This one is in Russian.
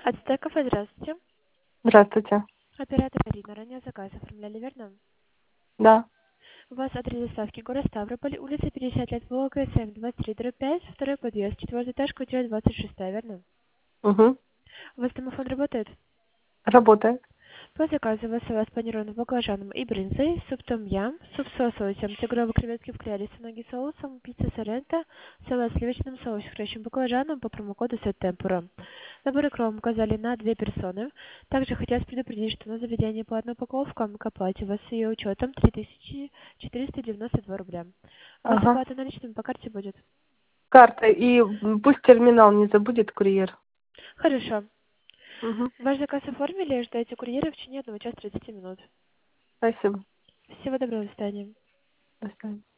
Ацтеков, здравствуйте. Здравствуйте. Оператор Ирина, ранее заказ оформляли, верно? Да. У вас адрес доставки город Ставрополь, улица 50 лет, ВЛКСМ 23/5, второй подъезд, четвертый этаж, квартира 26, верно? Угу. У вас домофон работает? Работает. По заказу у вас салат с панированным баклажаном и брынзой, суп том-ям, суп с лососем, тигровые креветки в кляре с ноги соусом, пицца соренто, салат с сливочным соусом, хрящим баклажаном по промокоду Сеттемпура. Набор икром указали на 2 персоны. Также хотелось предупредить, что на заведение платная упаковка к оплате у вас с ее учетом 3492 рубля. У вас Ага. оплата наличными по карте будет? Карта. И пусть терминал не забудет курьер. Хорошо. Угу. Ваш заказ оформили, ждайте курьера в течение 1 часа 30 минут. Спасибо. Всего доброго, до свидания. До свидания.